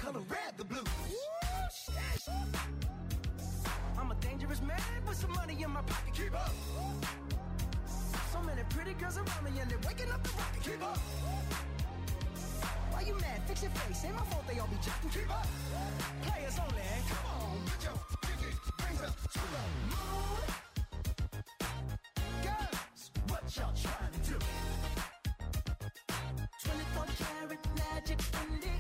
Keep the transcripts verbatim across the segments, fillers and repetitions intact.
color red, the blues. Woo, shit. I'm a dangerous man with some money in my pocket. Keep up. So many pretty girls around me and they're waking up the rocket. Keep up. Why you mad? Fix your face. Ain't my fault they all be jacking. Keep up. Players only. Come on, put your pinky rings up to the moon. Girls, what y'all trying to do? twenty-four karat magic in the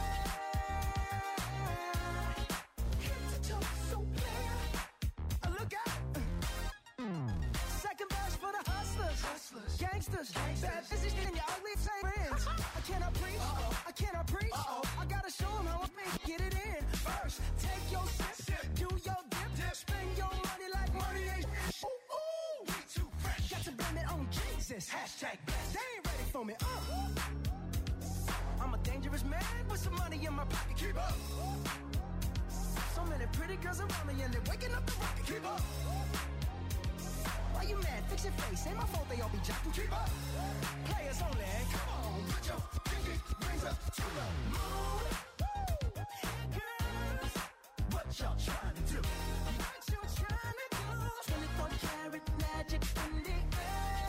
air. Head to toe, so clear. Uh, look out. Second verse for the hustlers, hustlers. Gangsters, gangsters. Bad business in your ugly friends. I cannot preach, uh-oh. I cannot preach. Uh-oh. I gotta show them how I make get it in. First, take your sip, sip. Do your dip, dip, spend your money like money ain't. Ooh, ooh, we too fresh. Got to blame it on Jesus. Hashtag blessed. They ain't ready for me. Uh. I'm a dangerous man with some money in my pocket. Keep up. So many pretty girls around me and they're waking up the rocket. Keep up. Why you mad? Fix your face. Ain't my fault they all be jacking. Keep up. Players only. Come on, put your pinky rings up to the moon. Girls, what y'all trying to do? What you trying to do? twenty-four karat magic in the air.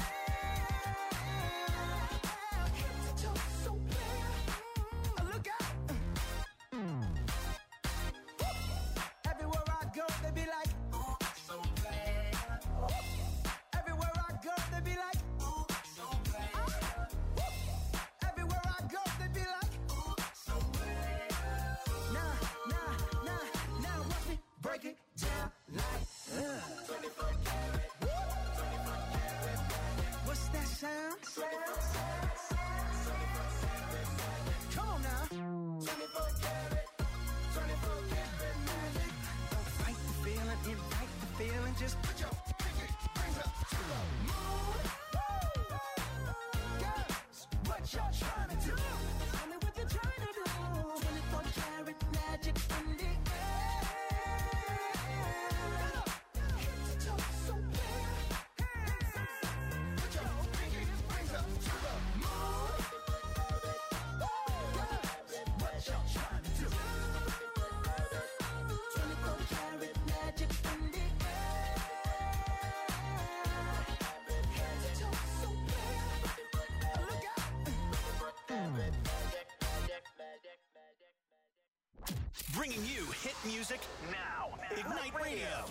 Head to toe, so clear. Uh, look out. Mm. Everywhere I go, they be like, ooh, so clear. Everywhere I go, they be like, ooh, so clear. Everywhere I go, they be like, ooh, so clear. Nah, nah, nah, now watch me break it down like uh. twenty-four karat, twenty-four karat. What's that sound? Come on now. twenty-four karat, twenty-four karat magic. Don't fight the feeling, invite the feeling. Just put your pinky rings up to the moon. Girls, what y'all trying to do? Tell me what you're trying to do. twenty-four karat magic in the air. Head to toe, so clear. Put your pinky rings up to the moon. Girls, what y'all trying to do? twenty-four karat magic in the air. Head to toe, so clear. Look out. Bringing you hit music now. Ignite Radio.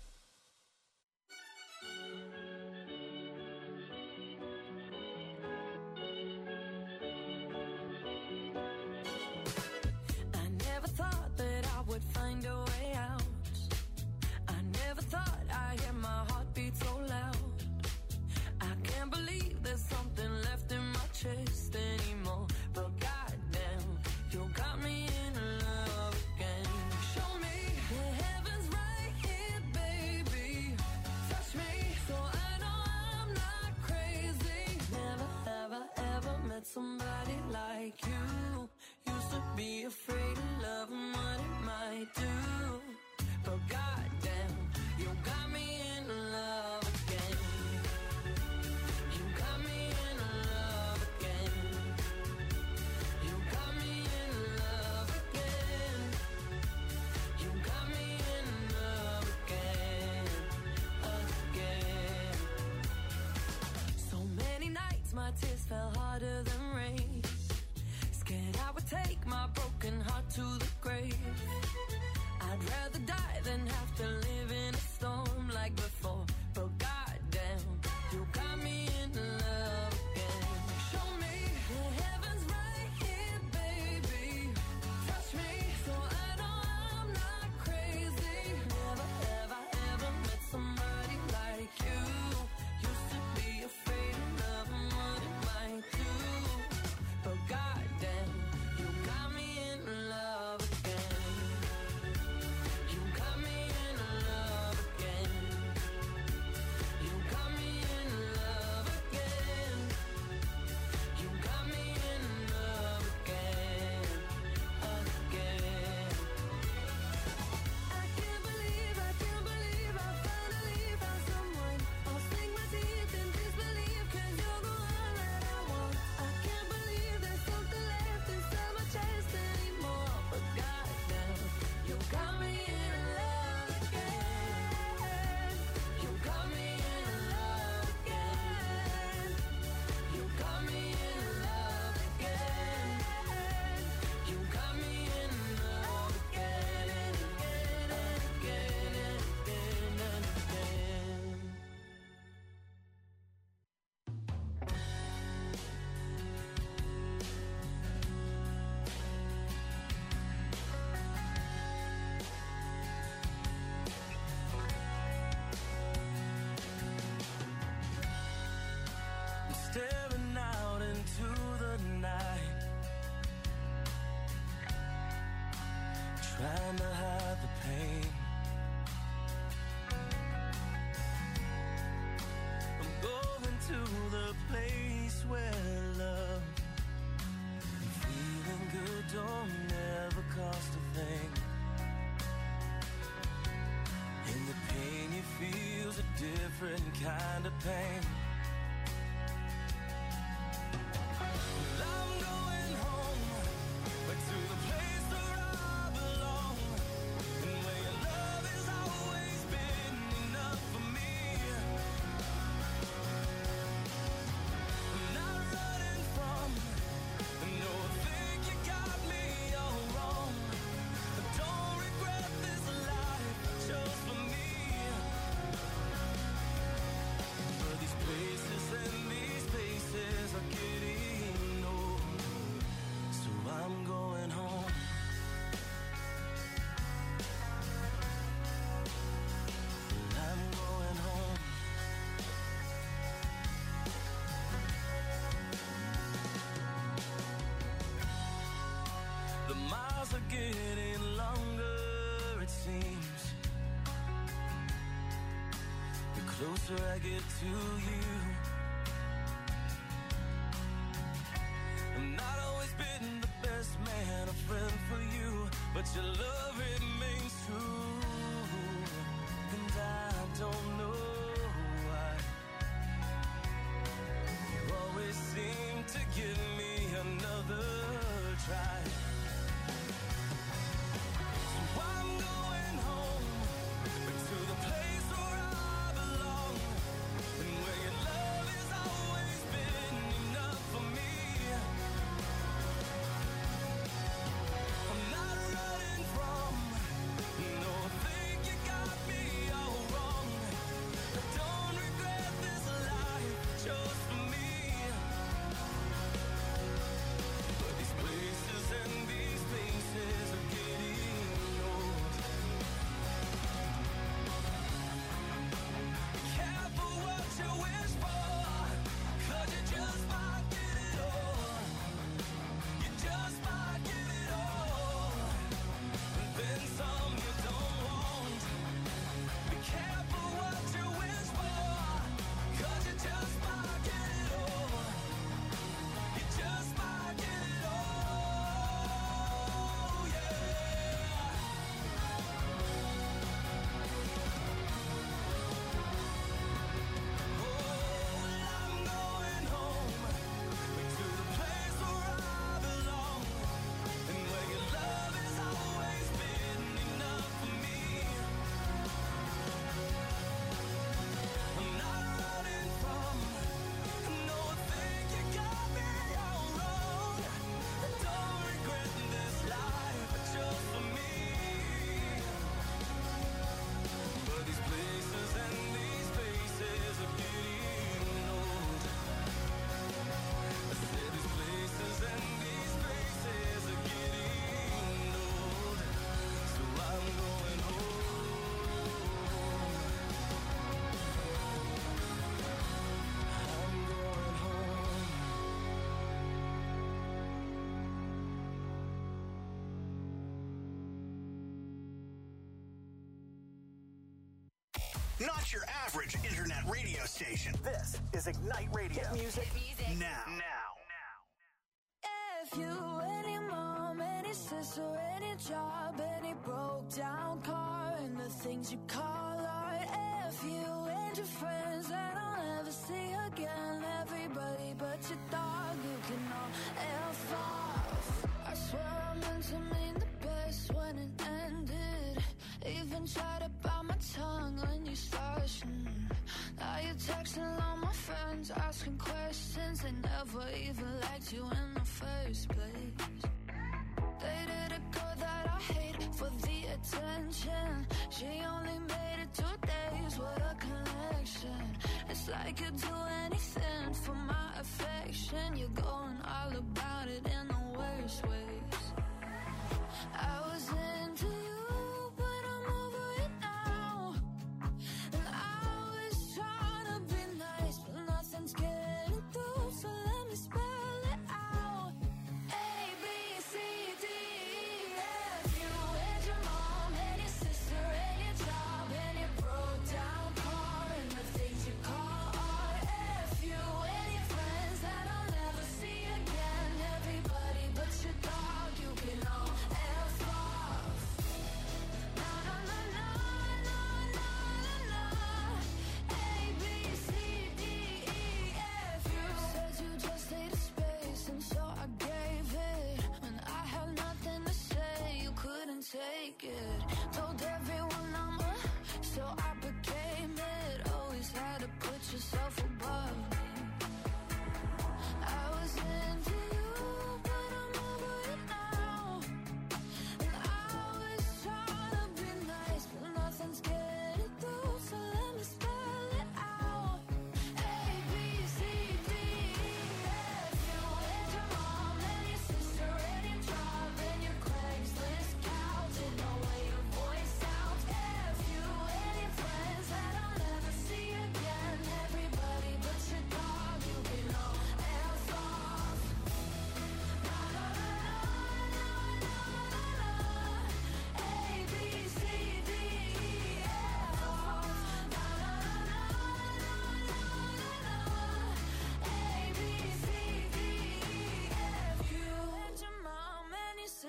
I never thought that I would find a way out. I never thought I'd hear my heartbeat so loud. I can't believe there's something left in my chest anymore. But goddamn, you got me in love again. Show me the heavens right here, baby. Touch me so I know I'm not crazy. Never, ever, ever met somebody like you. Used to be afraid of love and what it might do. But goddamn, you got me in love again. You got me in love again. You got me in love again. You got me in love again, again. So many nights my tears fell harder than rain. Scared I would take my broken heart to the grave. I'd rather die than have to live in a storm like before. But goddamn, you got me in love again. Show me the heavens right here, baby. Touch me so I know I'm not crazy. Never, ever, ever met somebody like you. Used to be afraid of love and what it might do. But goddamn, you got me in trying to hide the pain. I'm going to the place where love and feeling good don't never cost a thing. And the pain you feel's a different kind of pain. I'm going home, back to the place where I belong, and where your love has always been enough for me. I'm not running from, no, I think you got me all wrong. I don't regret this life I chose for me. But these places and these spaces are getting old, so I'm going home. I'm going home. The miles are getting longer, it seems. The closer I get to you, I've not always been the best man, a friend for you, but your love remains true. And I don't know why you always seem to give me another try. So I'm going home, back to the place where I belong, and where your love has always been enough for me. I'm not running from, no, I think you got me all wrong. I don't regret this life I chose for me. But these places and these spaces are getting old. Careful what you wish for, 'cause you just might get it all. You just might get it all, and then some you don't want. Be careful what you wish for, 'cause you just might get it all. You just might get it all, yeah. Oh, I'm going home, back to the place where I belong, and where your love has always been enough for me. I'm not running from, no, I think you got me all wrong. I don't regret this life I chose for me. But these places and these spaces are getting old. I said these places and these spaces are getting old, so I'm going home. I'm going home. Not your average internet radio station. This is Ignite Radio. Hit music, now. Now. If you, any mom, any sister, any job, any broke down car, and the things you call art. If you and your friends that I'll never see again, everybody but your dog, you can all F off. I swear I meant to mean the best when it ended. Even tried to bite my tongue when you started. Mm. Now you're texting all my friends, asking questions. They never even liked you in the first place. Dated a girl that I hate for the attention. She only made it two days, what a connection. It's like you'd do anything for my affection. You're going all about it in the worst ways. I was into you, but I'm over it now. And I was trying to be nice, but nothing's getting through, so let me spell it out. A, B, C, D, E, F. You and your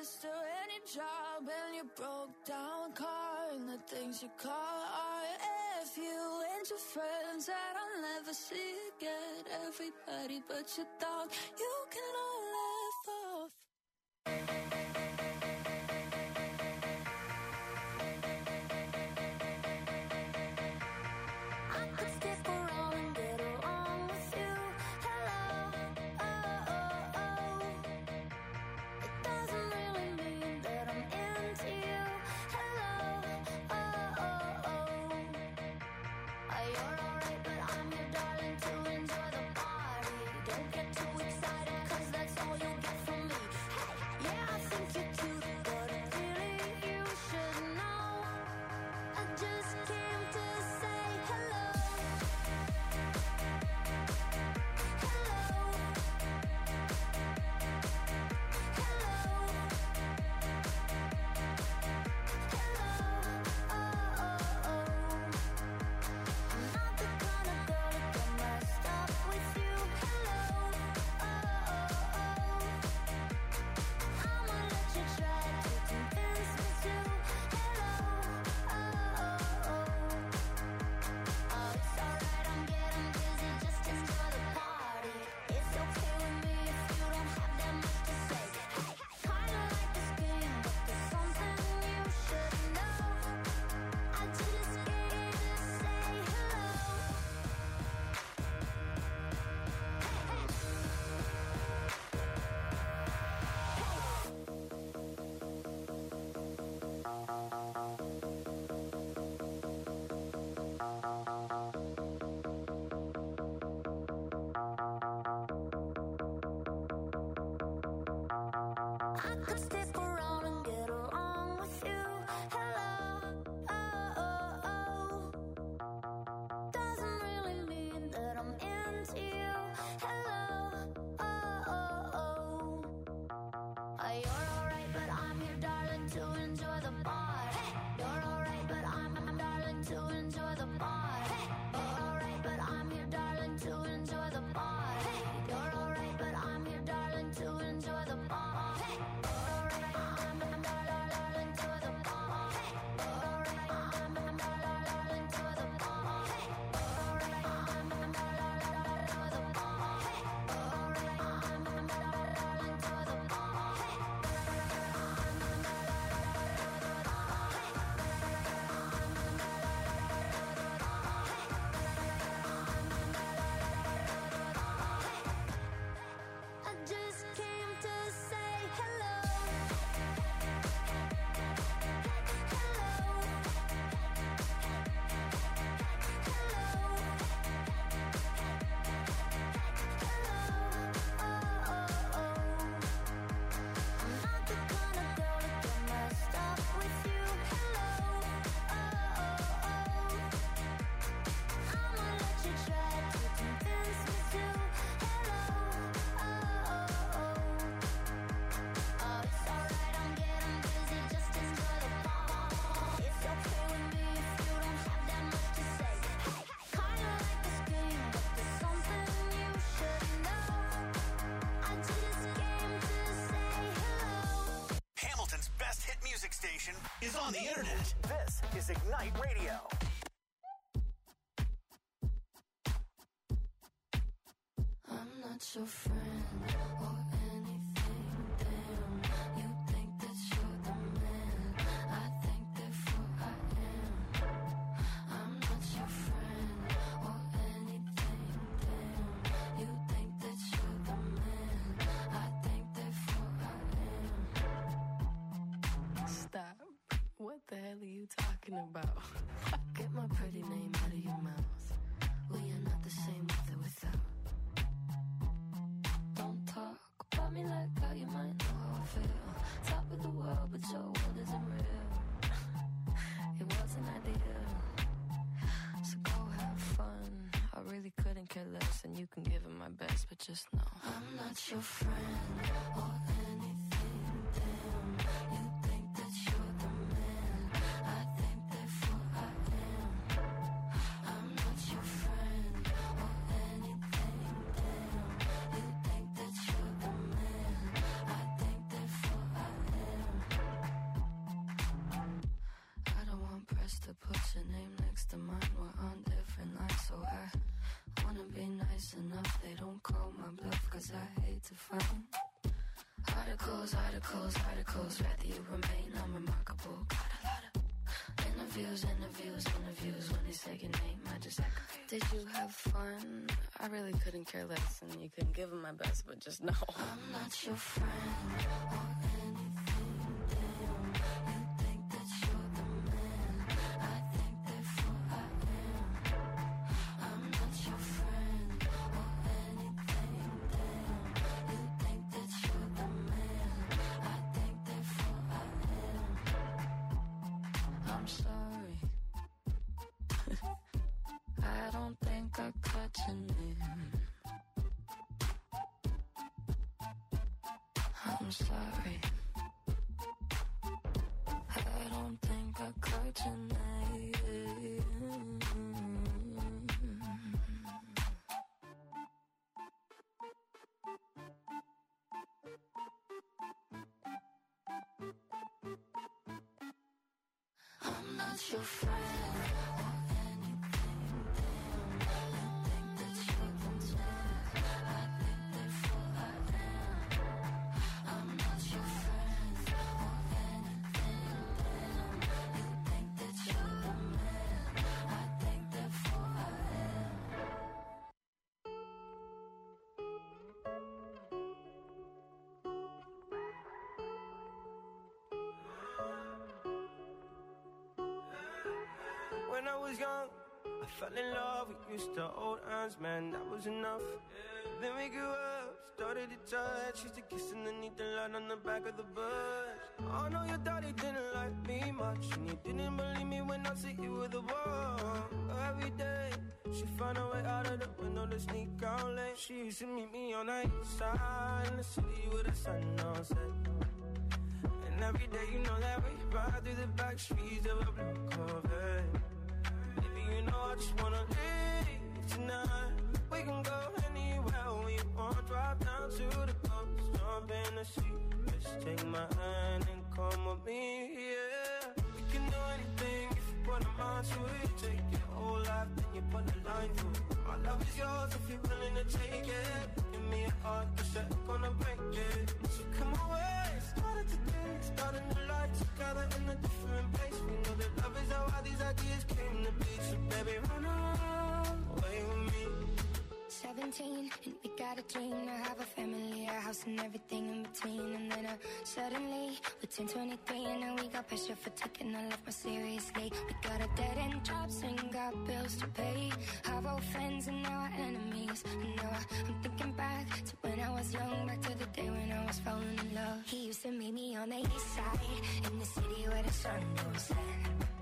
yes to any job and your broke down car and the things you call art. If you and your friends that I'll never see again, everybody but your dog, you can all laugh off. Station is on the internet. This is Ignite Radio. I'm not your friend or anything, damn. You think that you're the man, I think therefore I am. I'm not your friend or anything, damn. You think that you're the man, I think therefore I am. Stop. What the hell are you talking about? Get my pretty name out of your mouth. We are not the same with or without. Don't talk about me like how you might know how I feel. Top of the world, but your world isn't real. It wasn't ideal. So go have fun. I really couldn't care less, and you can give it my best, but just know I'm not your friend or anything, damn. You think that you're the man, I think therefore I am. I'm not your friend or anything, damn. You think that you're the man, I think therefore I am. articles, articles, rather you remain unremarkable. Got a lot of interviews, interviews, interviews. When they say your name, I just act confused. Did you have fun? I really couldn't care less, and you couldn't give them my best, but just know I'm not your friend or anything. Damn, you think that you're the man. I think therefore I am. I'm not your friend or anything. Damn, you think that you're the man. I think therefore I am. I'm sorry. I don't think I caught your name. I'm sorry. I don't think I caught your name. I'm not your friend. When I was young, I fell in love. We used to hold hands, man, that was enough. Then we grew up, started to touch. Used to kiss underneath the light on the back of the bus. I know your daddy didn't like me much, and he didn't believe me when I said you were the one. Every day, she found a way out of the window to sneak out late. She used to meet me on the east side in the city with the sun on set. And every day, you know that we ride through the back streets of a blue Corvette. Baby, you know I just wanna leave tonight. We can go anywhere we want. Drive down to the coast, jump in the sea. Just take my hand and come with me, yeah. We can do anything if you put a mind to it. Take your whole life, then you put a line through it. My love is yours if you're willing to take it. Give me a heart, cause I'm gonna break it. So come away, started today, starting a life together in a different place. We know that love is how all these ideas came to be. So baby, run away with me. Seventeen, and we got a dream to have a family, a house and everything in between. And then uh, suddenly, we're ten twenty-three, and now we got pressure for taking our life more seriously. We got a dead end jobs and got bills to pay. Our old friends and now our enemies. And now I, I'm thinking back to when I was young, back to the day when I was falling in love. He used to meet me on the east side, in the city where the sun goes set.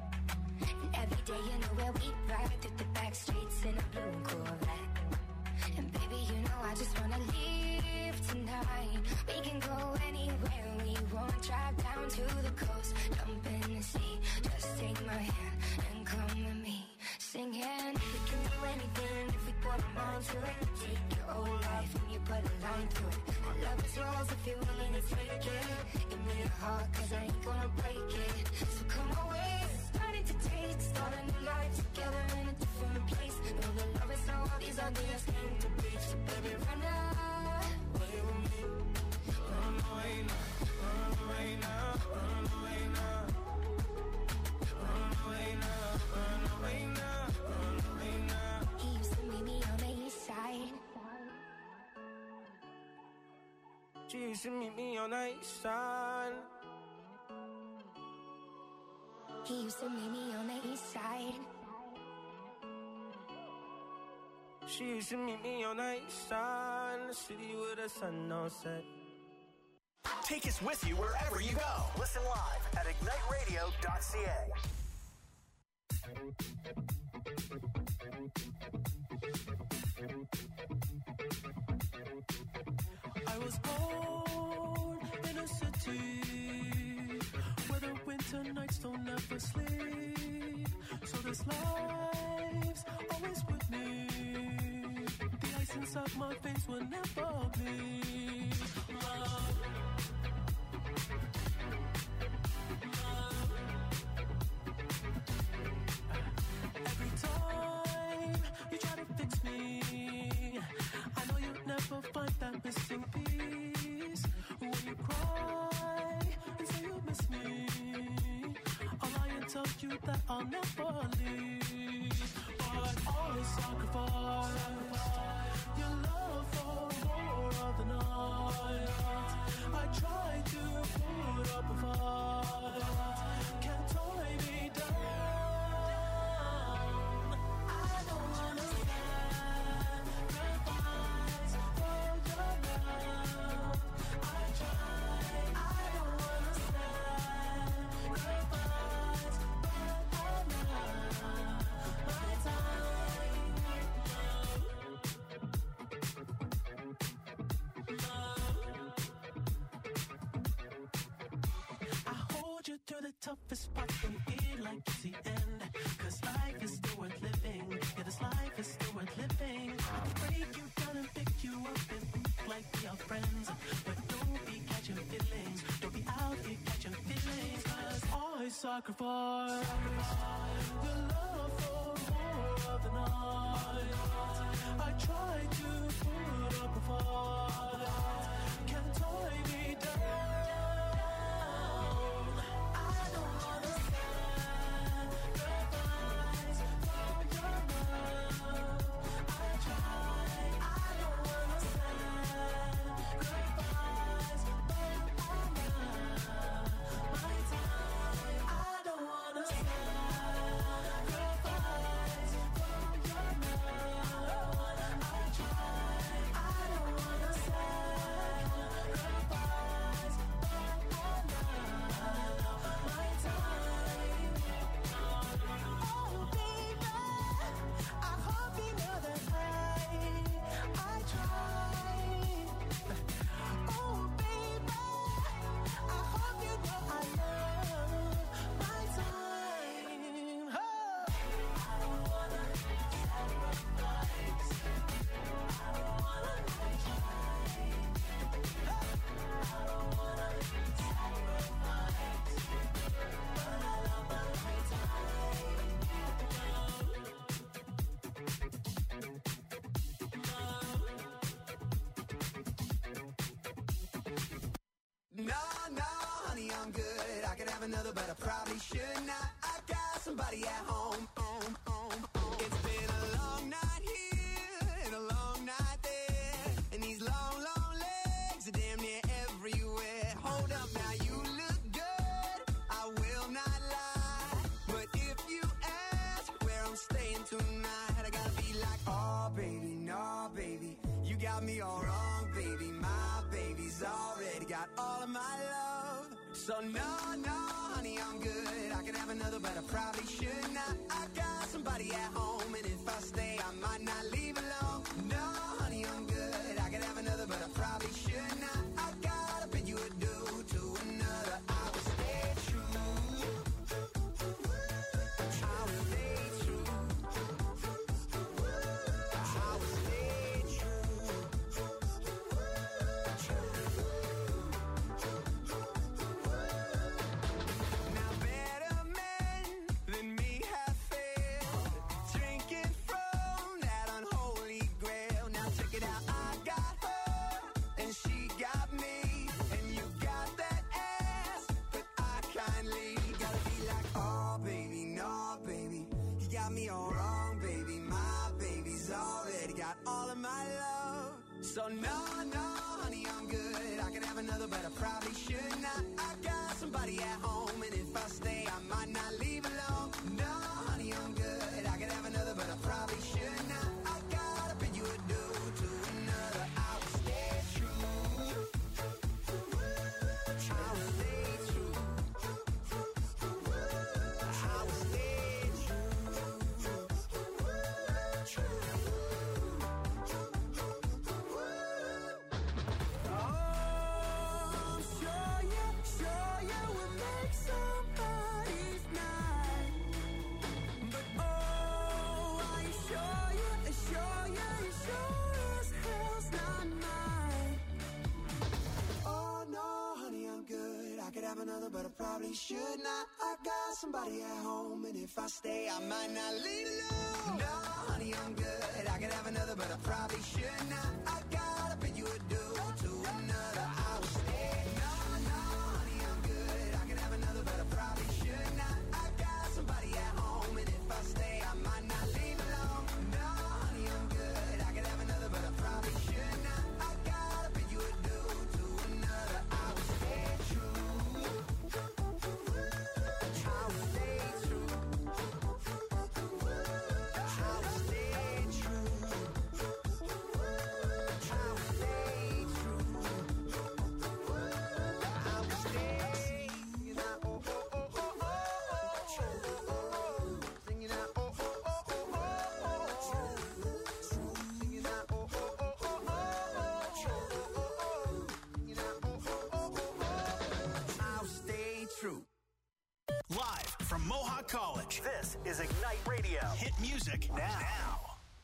And every day, you know where we ride through the back streets in a blue Corvette. And baby, you know I just wanna leave tonight. We can go anywhere we want. Drive down to the coast, jump in the sea. Just take my hand and come with me. Singing, we can do anything if we put a mind to it. Take your whole life and you put a line through it. My love is yours if you're willing to take it. Give me a heart, cause I ain't gonna break it. So come away, starting to date, start a new life together in a different place. Know that love is how all these ideas came to be. So baby, run away with me. Run away now, run away now, run away now. Run away now, run away now, run away now. He used to meet me on the east side. She used to meet me on the east side. He used to meet me on the east side. She used to meet me on the east side, in the city with the sun on set. Take us with you wherever you go. Listen live at ignite radio dot c a. I was born in a city where the winter nights don't ever sleep. So this life's always with me. The ice inside my veins will never bleed. Love, love. Every time you try to fix me, I know you'll never find that missing piece. When you cry you that I'll never leave. But always sacrifice your love for more of the night. I try to put up a fight, can't tie me down. I don't wanna sacrifice for your love. I try, I don't wanna sacrifice, but I'm not my time. I hold you through the toughest part and feel like it's the end. Cause life is still worth living. Yeah, this life is still worth living. I can break you down and pick you up and like we are friends. But don't be catching feelings. Don't be out here catching feelings. Cause I sacrifice your love for more of the night. I try to put up a fight, can't tie me down. I don't wanna sacrifice for your love. I try, I don't wanna sacrifice, but I'm not my time. I don't wanna sacrifice for your love. I try, I don't wanna sacrifice, but I'm not my time. Oh baby, I hope you know that I, I try. Oh baby, I hope you know I love my time. Oh. I don't wanna sacrifice. I don't wanna try. I don't wanna sacrifice, but I love my time. No, no, honey, I'm good. I could have another, but I probably should not. I got somebody at home. home, home, home. It's been a long night here and a long night there, and these long, long legs are damn near everywhere. Hold up, now you look good, I will not lie. But if you ask where I'm staying tonight, I gotta be like, oh baby, no baby, you got me all wrong, baby. My baby's already got all of my love. So no, no, honey, I'm good. I could have another, but I probably should not. I got somebody at home, and if I stay, I might not leave alone. No, honey, I'm good. I could have another, but I probably should not. I gotta bid you adieu to another. I will stay true. I will stay true. I will stay true. Now better men than me have failed, drinking from that unholy grail. Now check it out, I got her and she got me, and you got that ass, but I kindly gotta be like, oh baby, no baby, you got me all wrong, baby. My baby's already got all of my love. So no, no, honey, I'm good. I could have another, but I probably should not. I got somebody at home, and if I stay, I might not leave alone. No, honey, I'm good. I could have another, but I probably should not. I gotta bid you adieu to another. I will stay true. I will stay true. I will stay true. Oh, I'm sure you, sure you will make somebody's night. But oh, are you sure you, sure you, sure as hell's not mine? Oh no, honey, I'm good. I could have another, but I probably should not. I got somebody at home, and if I stay, I might not leave alone. No, honey, I'm good. I could have another, but I probably should not. I gotta bid you adieu to another. I will stay. No, no, honey, I'm good. I could have another, but I probably should not. I got somebody true. Live from Mohawk College, this is Ignite Radio. Hit music now. now.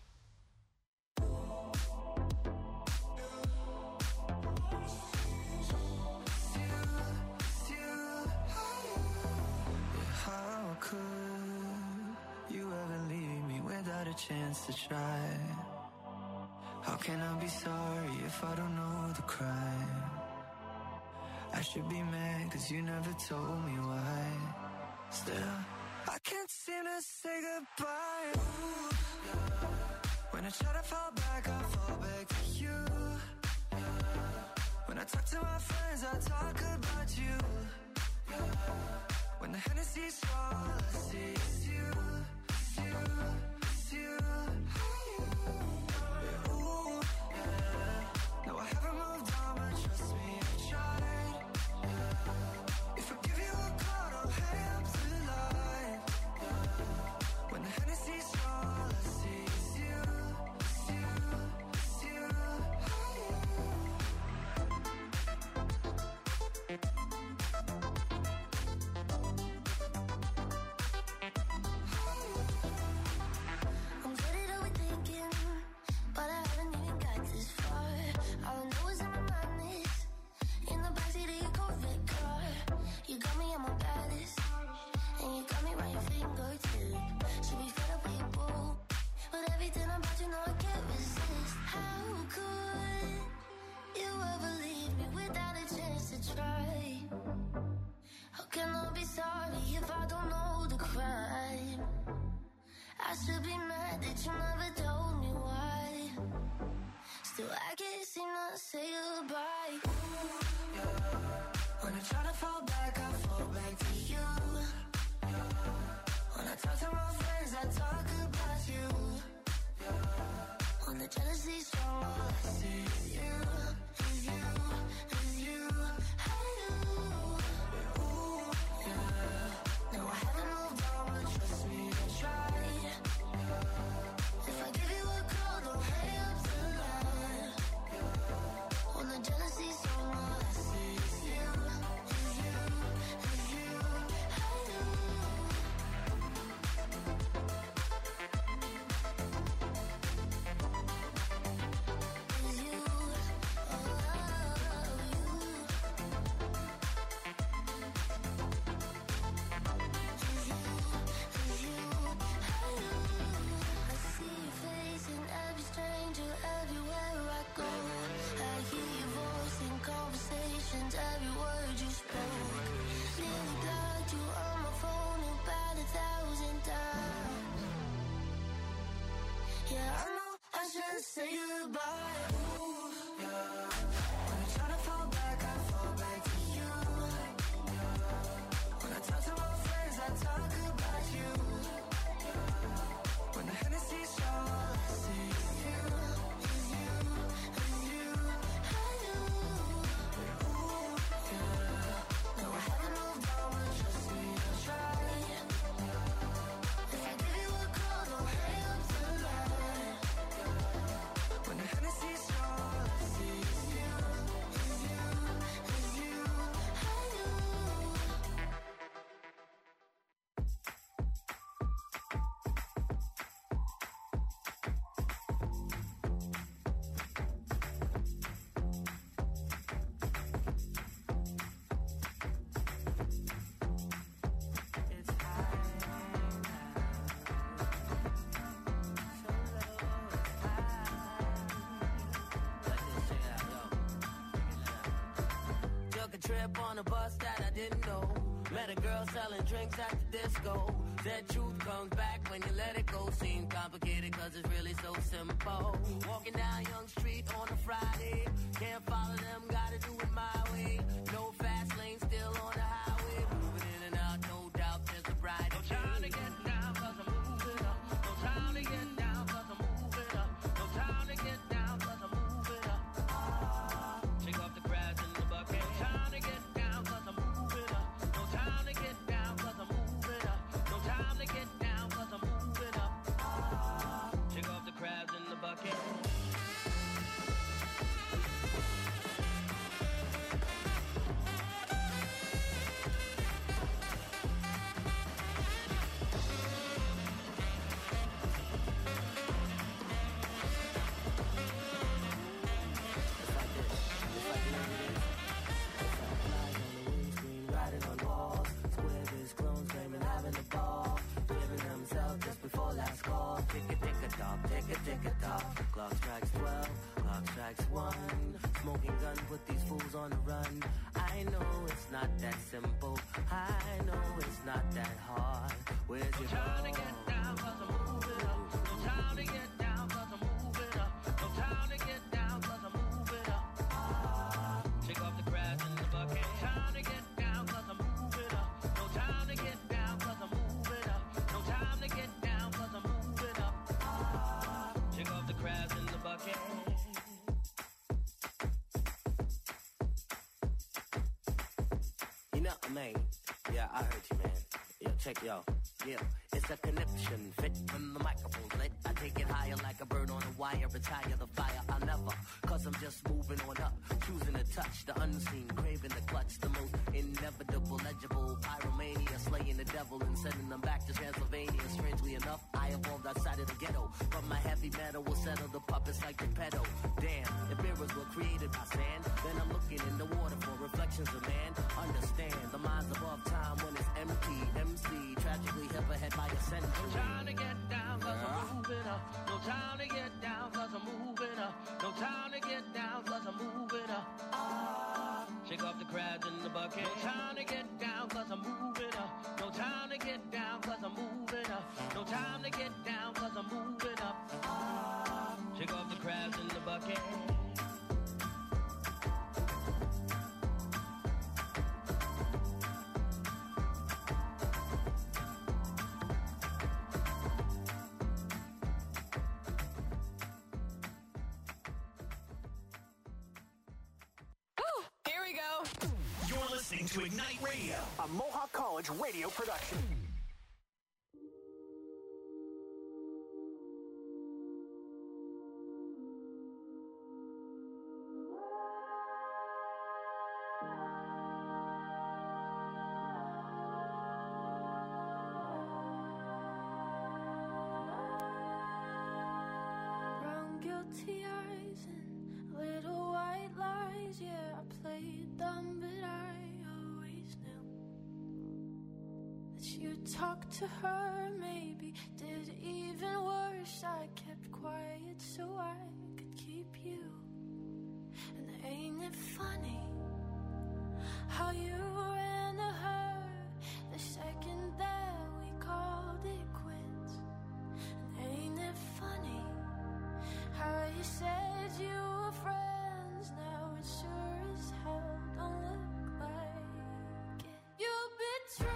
How could you ever leave me without a chance to try? How can I be sorry if I don't know the crime? I should be mad cause you never told me why. Still, I can't seem to say goodbye. Ooh, yeah. When I try to fall back, I fall back to you. Yeah. When I talk to my friends, I talk about you. Yeah. When the Hennessy's all I see is you, is you, is you. Yeah, ooh, yeah. No, I haven't moved on, but trust me, I tried. Yeah. If I give you a call, don't hang up the line. Yeah. When the Hennessy's all I see is you, is you, is you. I'm good at overthinking, but I haven't even got this far. All I know is I'm madness in the backseat of your Corvette car. You got me at my baddest, and you got me right your fingertip. Should be fed up with you, boo, but everything about you know I can't resist. How could you ever leave me without a chance to try? How can I be sorry if I don't know the crime? I should be mad that you never told me why. Still, I can't seem to say goodbye. Ooh, yeah. When I try to fall back, I fall back to you. Yeah. When I talk to my friends, I talk about you. Yeah. When the jealousy's strong, all I see is you, is you, is you. Hey, you. Ooh, yeah. No, I haven't moved on, but trust me, I tried. If I give you a call, don't hang up the line. When the jealousy's strong, all I see is you, is you, is you. Hey, you. Is you, oh, I see your face in every stranger, everywhere I go. I hear your voice in conversations, every word you spoke. Nearly blocked you on my phone about a thousand times. Yeah, I know I should say goodbye. Ooh, yeah. When I try to fall back, I fall back to you. Yeah. When I talk to my friends, I talk about you. When the Hennessy's all I see is you, is you, is you. Hey, you. Ooh, yeah. No, I haven't moved on, but trust me, I tried. If I give you a call, don't hang up the line. When the Hennessy's all I see is you, is you, is you. Hey, you. Took a trip on a bus that I didn't know. Met a girl selling drinks at the disco. Said truth comes back when you let it go. Seems complicated cause it's really so simple. Walking down Young Street on a Friday. Can't follow them, gotta do it my way. No fast lane, still on the highway. Moving in and out, no doubt there's a bright. No time to get down cause I'm moving up. No time to get down cause I'm moving up. No time to get down cause I'm moving up. Shake off the crabs in the bucket. No time to get down cause I'm moving up. No time to get down cause I'm moving up. No time to get down cause I'm moving up. Shake off the crabs in the bucket. Clock strikes twelve, clock strikes one. Smoking gun, put these fools on the run. I know it's not that simple. I know it's not that hard. Where's your time to get down, cause I'm moving up. No time to get down, cause I'm moving up. No time to get down, cause I'm moving up. Ah, shake off the grass in the bucket. Time to get down, cause I'm moving up. No time to get down, cause I'm moving up. No time to get down, cause I'm moving up. Ah, shake off the grass in the bucket. You know, man. Yeah, I heard you, man. Yo, check yo. Yeah, it's a conniption fit when the microphone's lit. I take it higher like a bird on a wire. Retire the fire, I'll never. Cause I'm just moving on up. Choosing to touch the unseen. Craving the clutch. The most inevitable, legible. Pyromania. Slaying the devil and sending them back to Transylvania. Strangely enough, I evolved outside of the ghetto. But my heavy metal will settle the puppets like the pedo. Damn, if mirrors were created by sand, then I'm looking in the water for reflections of man. Understand, the mind's above time when it's empty. M C, tragically hip ahead by a century. No time to get down, cause I'm moving up. No time to get down, cause I'm moving up. No time to get down, cause I'm moving up. Ah, shake off the crabs in the bucket. No time to get down, cause I'm moving up. No time to get down, cause I'm moving up. No time to get down, cause I'm moving up. Ah, shake off the crabs in the bucket. Listening to Ignite Radio, a Mohawk College radio production. Brown guilty eyes and little white lies. Yeah, I played dumb, but I you talked to her, maybe did even worse. I kept quiet so I could keep you. And ain't it funny how you ran to her the second that we called it quits? And ain't it funny how you said you were friends? Now it sure as hell don't look like it. You betrayed.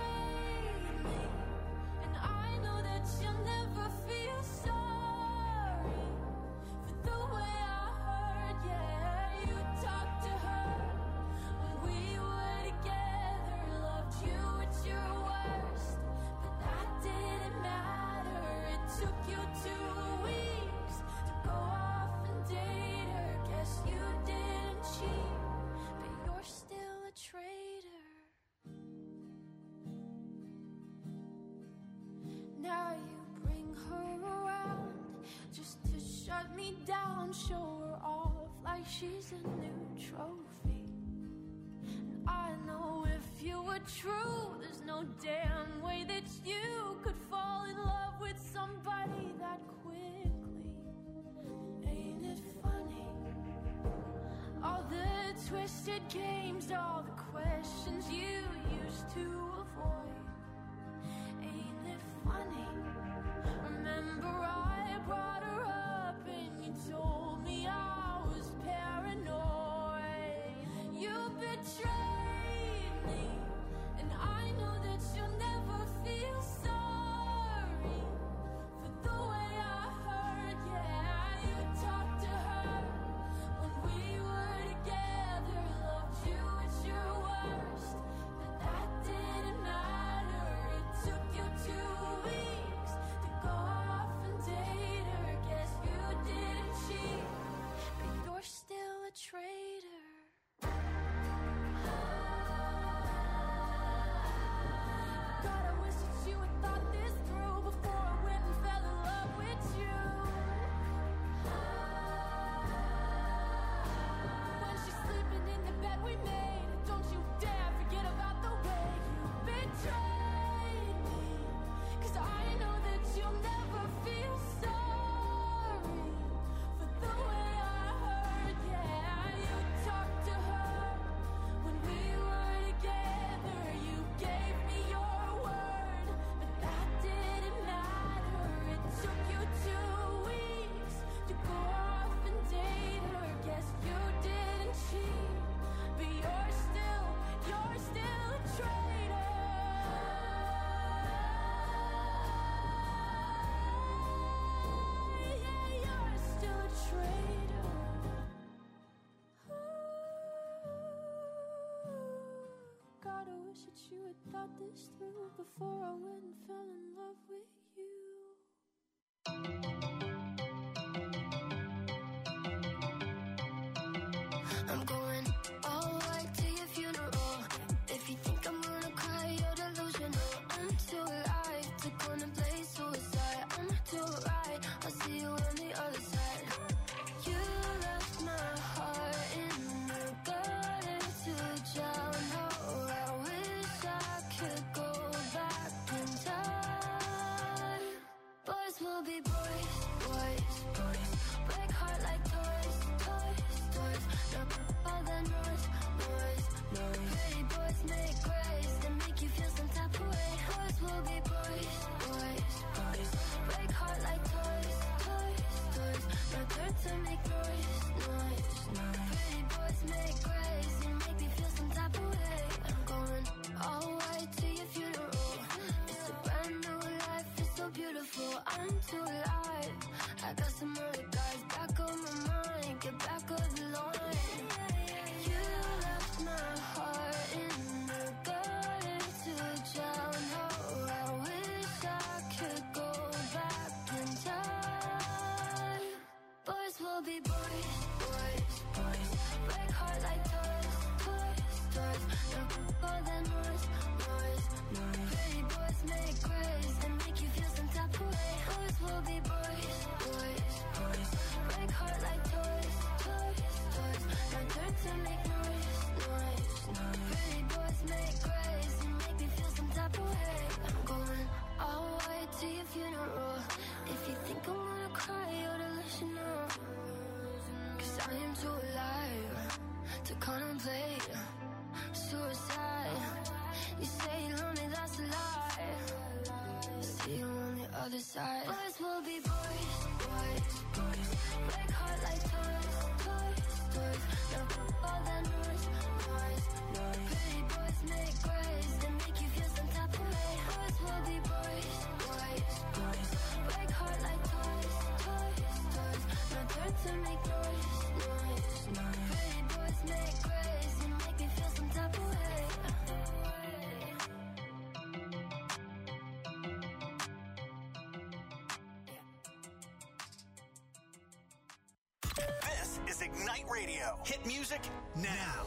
You'll never feel sorry for the way I heard. Yeah, you talked to her when we were together. Loved you at your worst, but that didn't matter. It took you two weeks to go off and date her. Guess you didn't cheat, but you're still a traitor. Now you bring her around just to shut me down, show her off like she's a new trophy. And I know if you were true, there's no damn way that you could fall in love with somebody that quickly. Ain't it funny? All the twisted games, all the questions you used to avoid. Ain't it funny? Remember I brought her up and you told me I was paranoid. You betrayed me, and I know that you'll never feel sorry for the way I heard. Yeah, you talked to her when we were together. Loved you at your worst, but thought this through before I went and fell in love with you. I'm going all right to your funeral. If you think I'm gonna cry, you're delusional. I'm too alive to contemplate suicide. I'm too right, I'll see you on the other side. You left my heart in the gutter to drown. Oh, I wish I could go back in time. Boys will be boys, boys, boys. Break heart like toys, toys, toys. Now all the noise, noise, noise. Pretty boys make grace and make you feel some type of way. Boys will be boys, boys, boys. Break heart like toys, toys, toys. Now turn to make noise, noise, noise. Pretty boys make grace and make me feel some type of way. I'm going all white to your funeral. It's a brand new life, it's so beautiful. I'm too alive. I got some other guys back on my mind. Get back on the line. You left my heart in the gutter to drown. Oh, I wish I could go back in time. Boys will be boys, boys, boys. Break heart like toys, toys, toys. Now all the noise, noise, noise. Pretty boys make grace and make you feel some type of way. Boys will be boys, boys, boys. Break heart like toys, toys, toys. Now turn to make noise, noise, noise. Pretty boys make grace and make me feel some type of way. I'm going all white to your funeral. If you think I'm gonna cry, you ought to listen up. Cause I am too alive to contemplate suicide. You say you're lonely, that's a lie. See you on the other side. Boys will be boys, boys, boys. Break heart like toys, toys, toys. Now all the noise, noise, noise. Pretty boys make grace and make you feel some type of way. Boys will be boys, boys, boys. Break heart like toys, toys, toys. Now turn to make noise, noise, noise. Pretty boys make grace and make me feel some type of way. This is Ignite Radio. Hit music now.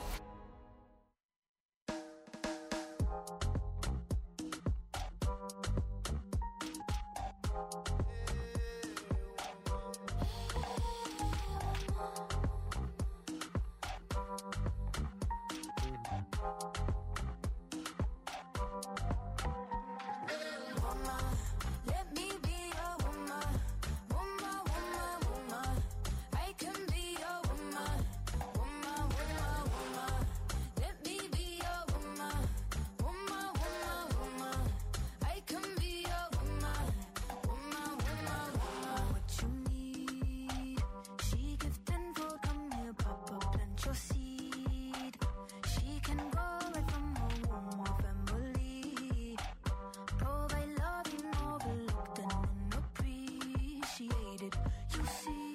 Woman, let me be your woman. Woman, woman, woman. I can be your woman. Woman, woman, woman. Let me be your woman. Woman, woman, woman. I can be your woman. Woman, woman, woman. What you need, she give tenfold. Come here, Papa, plant your seed. She can grow right from her womb or family. Provide love you overlooked and unappreciated. You see,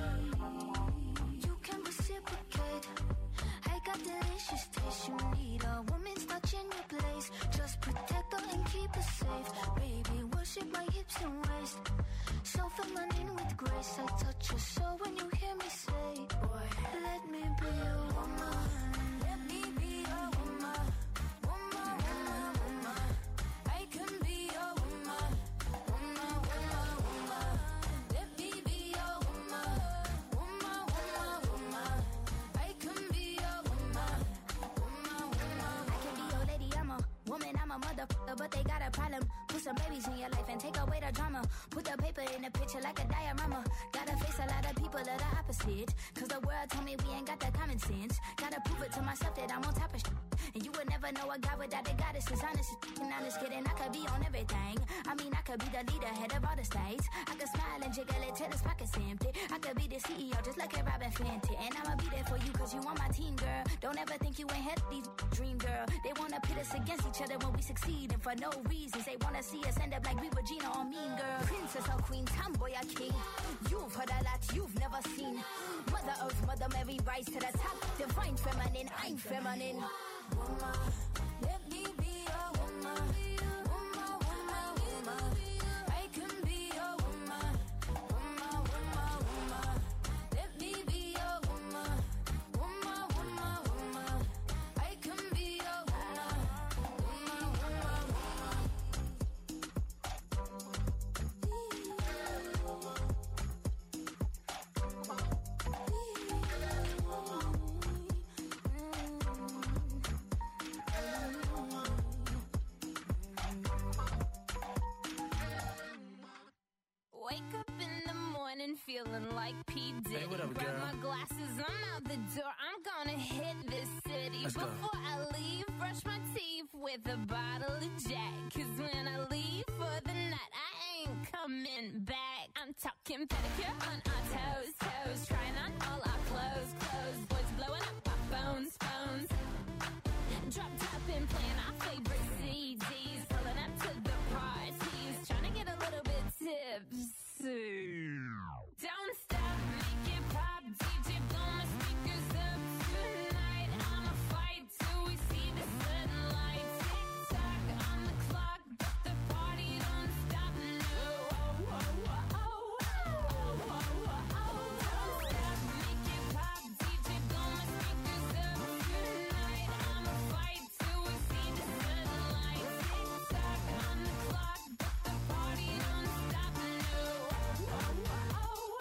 you can reciprocate. I got delicious taste. You need a woman's touch in your place. Just protect her and keep her safe. Baby, worship my hips and waist. So feminine with grace. I touch your soul when you hear me say, boy, let me be your woman. Let me be your woman. Woman, woman, woman. I can be your woman. Woman, woman, woman. Let me be your woman. Woman, woman, woman. I can be your woman. Woman, woman. I can be your lady, I'm a woman, I'm a motherfucker, but they got a problem. Put some babies in your life and take away the drama. Put the paper in the picture like a diorama. Gotta face a lot of people that are opposite. Cause the world told me we ain't got that common sense. Gotta prove it to myself that I'm on top of shit. And you would never know a guy without a goddess is honest. And I'm just kidding, I could be on everything. I mean, I could be the leader, head of all the states. I could smile and jiggle it till his pockets empty. I could be the C E O just like a Robin Fenty. And I'ma be there for you cause you on my team, girl. Don't ever think you ain't had these dream, girl. They wanna pit us against each other when we succeed. And for no reasons, they wanna see us end up like we Regina or Mean Girl. Princess or queen, tomboy or king. You've heard a lot you've never seen. Mother Earth, Mother Mary, rise to the top. Divine feminine, I'm feminine. Woman, let me be your woman. wake up in the morning feeling like P. Diddy. Hey, what up, Grab girl? my glasses, I'm out the door. I'm gonna hit this city. Let's go. Before I leave, brush my teeth with a bottle of Jack. Cause when I leave for the night, I ain't coming back. I'm talking pedicure on our toes, toes. Trying on all our clothes, clothes. Boys blowing up our phones, phones. Drop top and playing our favorite C Ds. Pulling up to the parties. Trying to get a little bit tipsy. Don't stop, make it pop. D J, blow my speakers up tonight. I'ma fight till we see the sunlight. Tick tock on the clock, but the party don't stop. No. Oh, oh, oh, oh, oh, oh, oh. Don't stop, make it pop. D J, blow my speakers up tonight. I'ma fight till we see the sunlight. Tick tock on the clock, but the party don't stop. No. Oh, oh, oh, oh,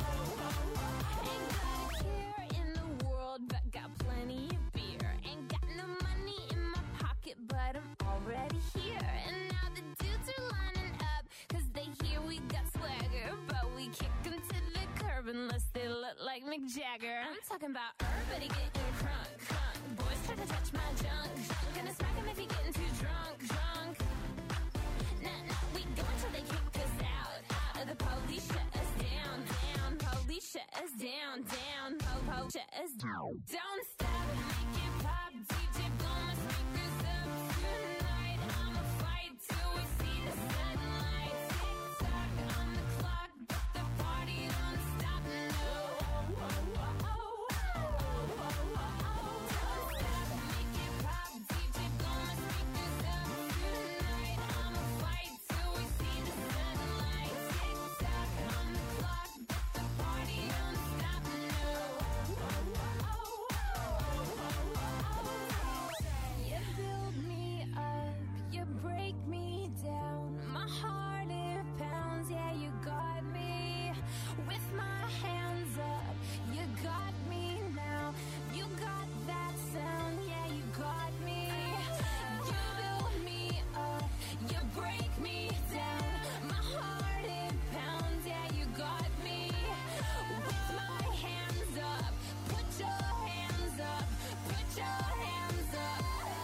oh. Ain't got a care in the world, but got plenty of beer. Ain't got no money in my pocket, but I'm already here. And now the dudes are lining up, cause they hear we got swagger. But we kick them to the curb unless they look like Mick Jagger. I'm talking about everybody getting crunk, crunk. Boys try to touch my junk, junk. Gonna smack him if he getting too drunk, drunk. Nah, nah, we go until they kick us out, out. The police shut us down, down. Police shut us down, down. Po, po, shut us down. Don't stop, make it pop. D J, blow my speakers up tonight. I'ma fight till we see the sunlight. Tick tock on the clock, but the party don't stop. No. Oh, oh, oh, oh, oh, oh, oh. Don't stop, make it pop. D J, blow my speakers up tonight. I'ma fight till we see the sunlight. Tick tock on the clock, but the party don't stop. No. Oh, oh, oh, oh, oh, oh. You build me up, you break me down. My heart it pounds, yeah, you got me. With my hands up, you got me now. You got that sound, yeah, you got me. You build me up, you break me down. My heart it pounds, yeah, you got me. With my hands up, put your hands up, put your hands up.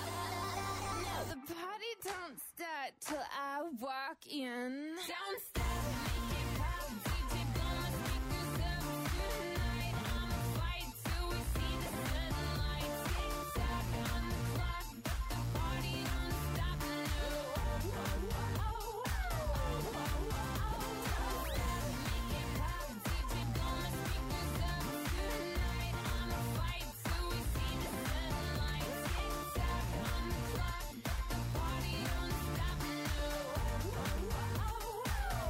Now the party don't start till I walk in. Don't stop, make it pop. D J, blow my speakers up tonight. I'ma fight till we see the sunlight. Tick tock on the clock, but the party don't stop. No. Oh, oh, oh, oh, oh, oh, oh. Don't stop, make it pop. D J, blow my speakers up tonight. I'ma fight till we see the sunlight. Tick tock on the clock, but the party don't stop. No. Oh, oh, oh, oh, oh, oh.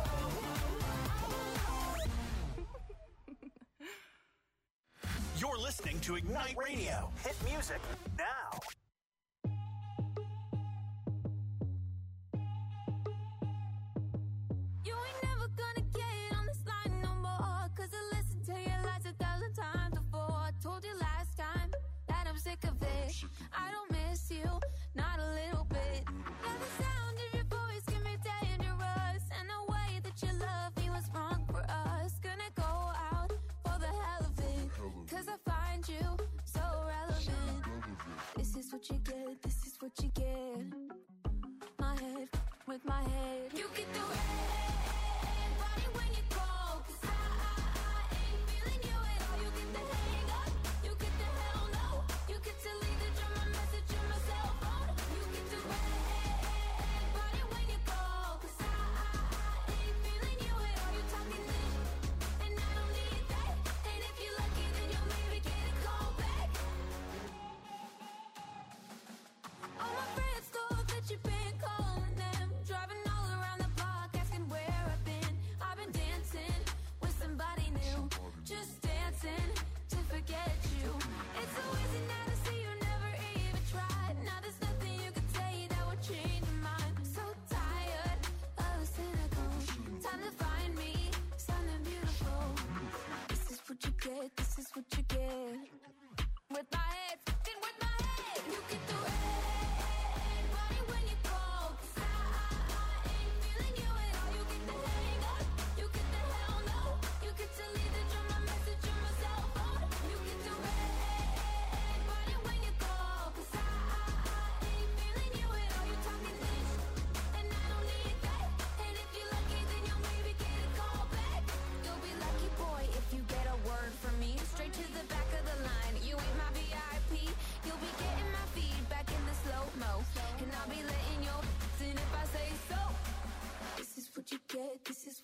You're listening to Ignite Radio. Hit music now. You ain't never gonna get on this line no more. Cause I listened to your lies a thousand times before. I told you last time that I'm sick of it. I don't miss you, not a little bit. Now the sound of your voice can be dangerous. And the way that you love me was wrong for us. Gonna go out for the hell of it. Cause I find you so relevant. This is what you get, this is what you get. My head with my head. You get the red body when you call. Cause I, I, I ain't feeling you at all. You get the hang up, you get the hell no. You get to leave the drum, my message on my cell phone. You get the red body when you call. Cause I, I, I ain't feeling you at all. You talking this, and I don't need that. And if you're lucky, then you'll maybe get a call back.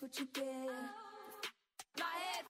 what you get. My head.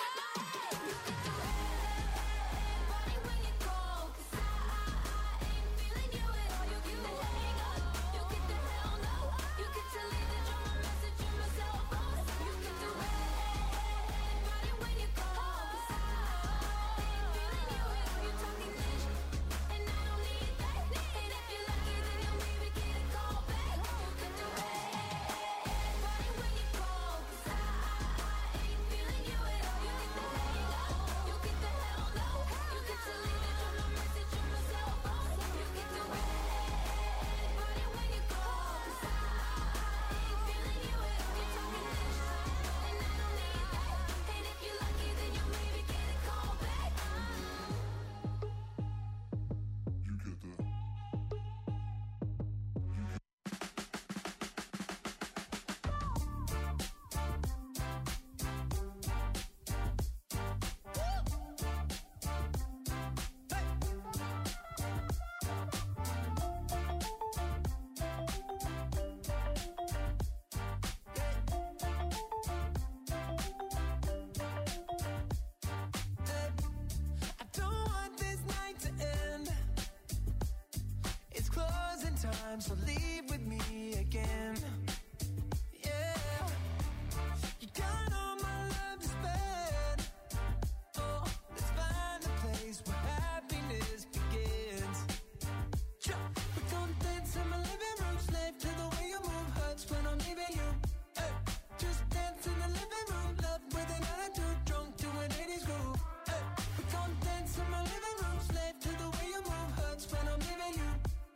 So leave with me again. Yeah, you got all my love to spend. Oh, let's find a place where happiness begins. We're gonna dance in my living room, slave to the way you move hurts when I'm leaving you. Hey, just dance in the living room, love with an attitude, drunk to an eighties groove. Hey, we're gonna dance in my living room, slave to the way you move hurts when I'm leaving you.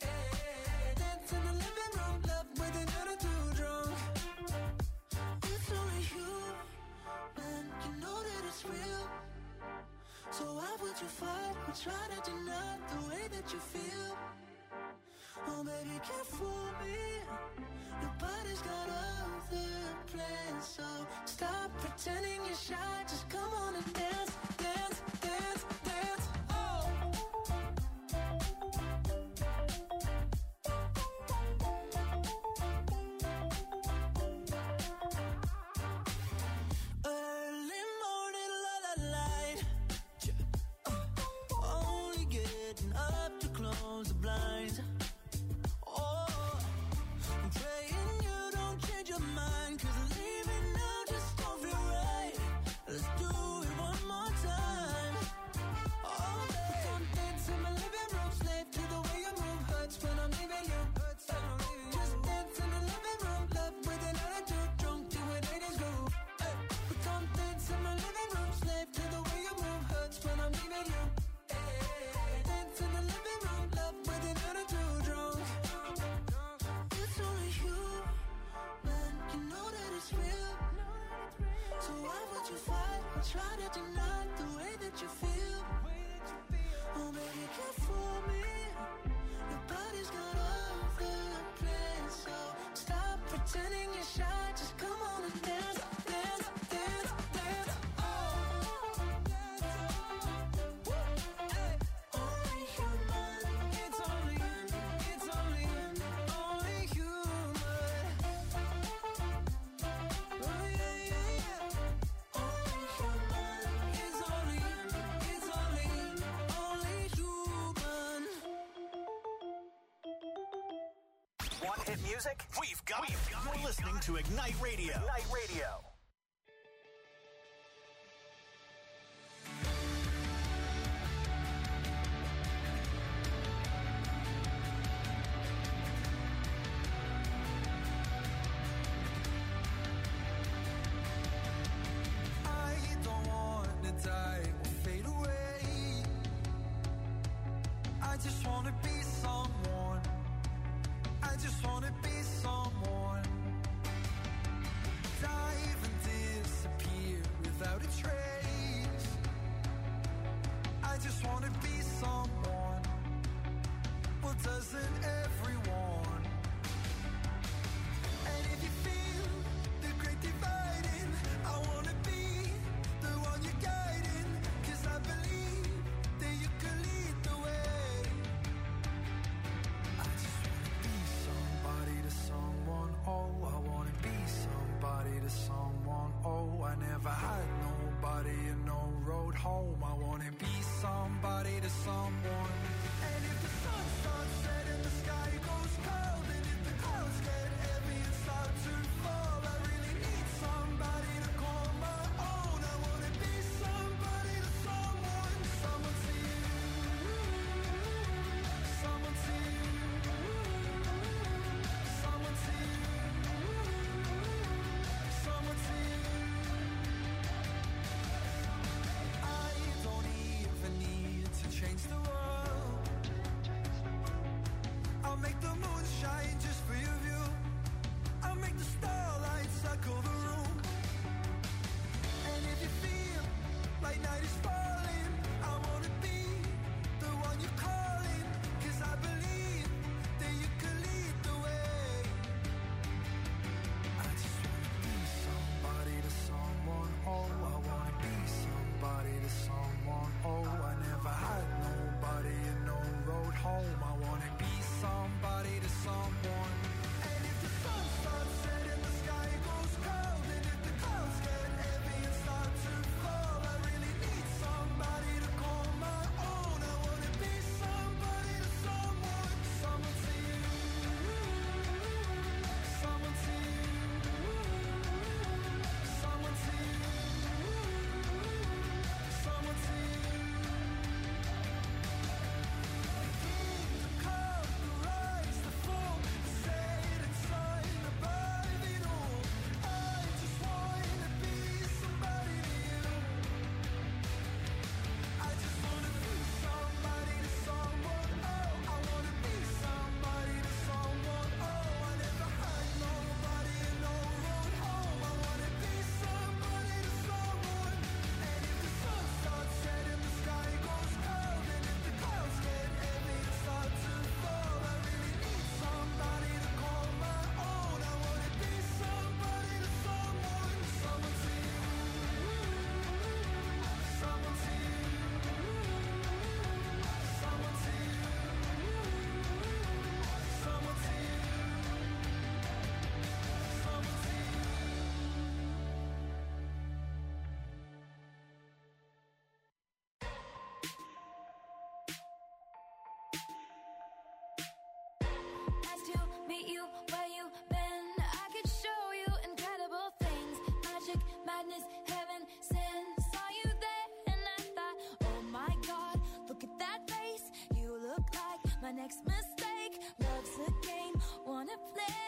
So why would you fight or try to deny the way that you feel? Oh baby, can't fool me. Nobody's got other plans. So stop pretending you're shy. Just come on and dance, dance, dance, dance. Oh. Early morning, la la light. Only getting up to close the blinds. Oh, I'm praying you don't change your mind, 'cause leaving now just don't feel right. Let's do it one more time. Oh, baby, don't dance in my living room, slave to the way you move hurts when I'm leaving you. Just dance in the living room, love with an attitude, drunk to an eighties groove. Hey, we don't dance in my living room, slave to the way you move hurts when I'm leaving you. Dance in the living room, love with an attitude, drunk. It's only you, man, you know that it's real. So why would you fight or try to deny the way that you feel? Oh baby, can't fool me. Your body's got other plans. So stop pretending you're shy. Just come on and dance, dance, dance, dance. Oh. Only human, it's only, it's only, only human. Oh yeah, yeah, yeah. Only human, it's only, it's only, only human. Want hit music? We've got it. You're listening to Ignite Radio. Ignite Radio. I don't want to die or fade away. I just want to be someone. I just want to be someone. Dive next minute.